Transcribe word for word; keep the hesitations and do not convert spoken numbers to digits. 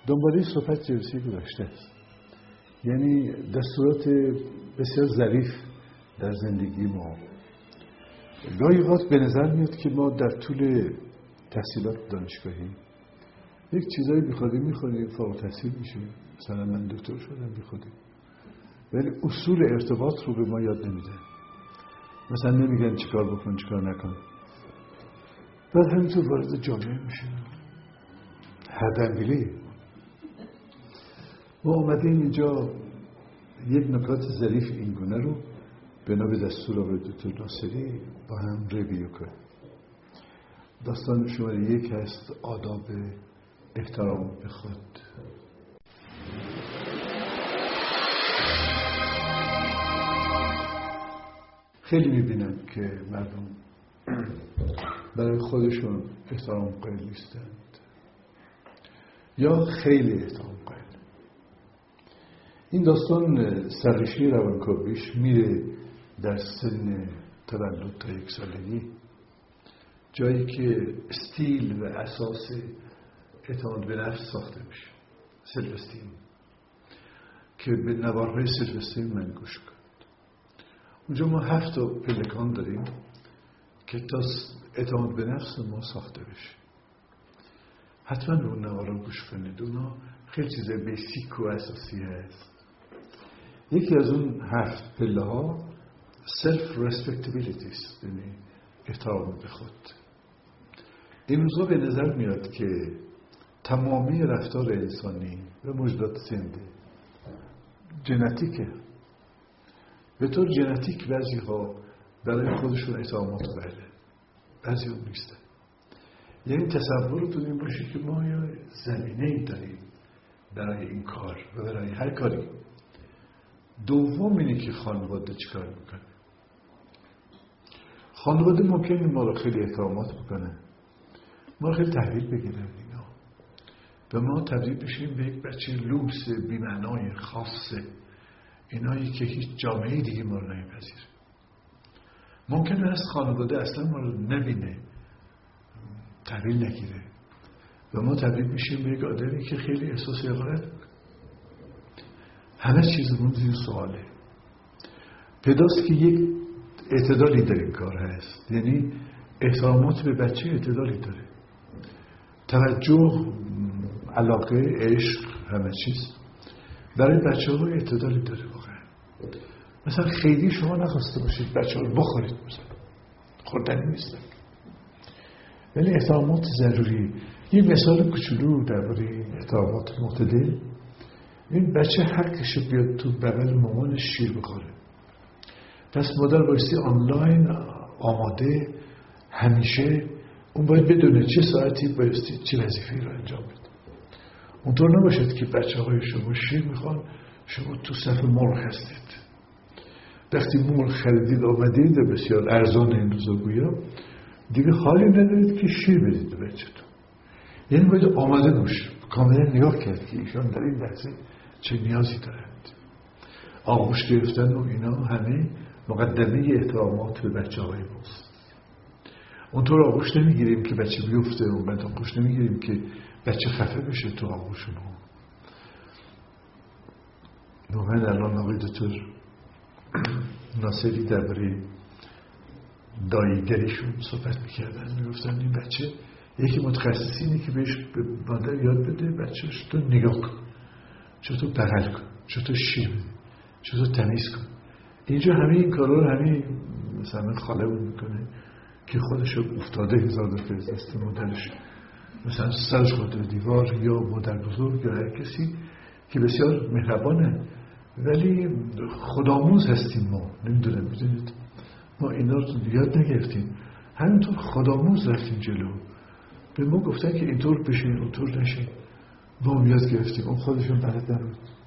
دنباله صحبت جلسه گذشته است. یعنی دستورات بسیار ظریف در زندگی ما. گاهی اوقات به نظر میاد که ما در طول تحصیلات دانشگاهی یک چیزایی بیخودی میخونیم، فارغ التحصیل میشیم، مثلا من دکتر شدم بیخودی، ولی اصول ارتباط رو به ما یاد نمیدن. مثلا نمیگن چیکار بکن چیکار نکن. بعد همینطور وارد جامعه میشیم، هردنگلی. ما اومدیم اینجا یک نکات ظریف این گونه رو بنا به دستور آقای دکتر ناصری با هم ریویو کنیم. داستان شماره یک هست آداب احترام به خود. خیلی میبینم که مردم برای خودشون احترام قائل نیستند یا خیلی احترام قائل. این داستان سرریشه روانکاویش میره در سن تولد تا یک سالگی، جایی که استیل و اساس اعتماد به نفس ساخته میشه، سلف استیم، که به نوارهای سلف استیم من گوش کنید. اونجا ما هفت تا پلکان داریم که تا اعتماد به نفس ما ساخته بشه. حتما به اون نوارها گوش کنید، اونا خیلی چیزای بیسیک و اساسی هست. یکی از اون هفت پله ها سلف رسپکتیبیلیتی است، یعنی احترام به خود. این روزا به نظر میاد که تمامی رفتار انسانی و موجودات زنده ژنتیکه. به طور ژنتیک بعضی ها برای خودشون احترامات قائلن، بعضی ها نیستن. یعنی تصورتون این باشه که ما یا زمینه‌ای داریم برای این کار و برای هر کاری. دوم اینه که خانواده چیکار میکنه. خانواده ممکنه ما رو خیلی احترامات بکنه، ما رو خیلی تحویل بگیرن اینا و ما تبدیل بشیم به یک بچه لوس بی‌معنای خاصه، اینایی که هیچ جامعه دیگه ما رو نمیپذیره. ممکنه است خانواده اصلا ما رو نبینه، تحویل نگیره و ما تبدیل میشیم به یک آدمی که خیلی احساس حقارت میکنه. همه چیزمون زیر سواله. پیداست که یک اعتدالی در این کار هست، یعنی احترامات به بچه اعتدالی داره. توجه، علاقه، عشق، همه چیز برای بچه ها اعتدالی داره واقعا. مثلا خیلی شما نخواسته باشید بچه ها رو بخورید، مثلا خوردنی نیستن، ولی احترامات ضروری. یه مثال کوچولو درباره احترامات معتدل، این بچه حقشه بیاد تو بغل مامانش شیر بخوره، پس مادر بایستی آنلاین آماده همیشه اون باید بدونه چه ساعتی بایستی چه وظیفه‌ای رو انجام بده. اونطور نباشد که بچه های شما شیر میخوان، شما تو صف مرغ هستید. وقتی مرغ خریدید آمدید و بسیار ارزان این روزا گویا، دیگه حالی ندارید که شیر بدید به بچه‌تون. یعنی باید آماده باشه، کاملا نگاه کرد که ایشان در این لحظه چه نیازی دارند. آغوش گرفتن و اینا همه مقدمه احترامات به بچه های ماست. اونطور آغوش نمیگیریم که بچه بیفته و بعد آغوش نمیگیریم که بچه خفه بشه تو آغوش ما. واقعا الان آقای دکتر ناصری درباره داییگریشون صحبت میکردن، میگفتن این بچه یکی متخصصینه که بهش به مادر یاد بده بچهش تو نگاه کن، چطور بغل کن، چطور شیر بده، چطور تمیز کن. اینجا همه این کارا رو همه مثلا خاله اون میکنه که خودش افتاده هزار دفعه از دست مادرش، مثلا سرش خورده دیوار، یا مادر بزرگ یا هر کسی که بسیار مهربانه، ولی خودآموز هستیم ما. نمیدونم میدونید ما اینا رو یاد نگرفتیم، همینطور خودآموز رفتیم جلو. به ما گفتن که اینطور بشه اونطور نشه، ما یاد گرفتیم، اون خودشون بلد نبود.